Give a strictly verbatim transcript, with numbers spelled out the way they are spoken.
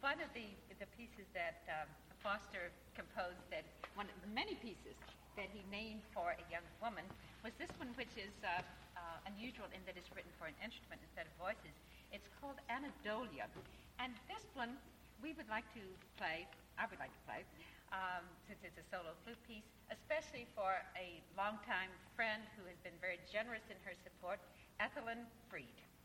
one of the the pieces that um, Foster composed, that one of the many pieces that he named for a young woman, was this one, which is uh, uh, unusual in that it's written for an instrument instead of voices. It's called Anadolia. And this one we would like to play, I would like to play, um, since it's a solo flute piece, especially for a longtime friend who has been very generous in her support, Ethelyn Freed.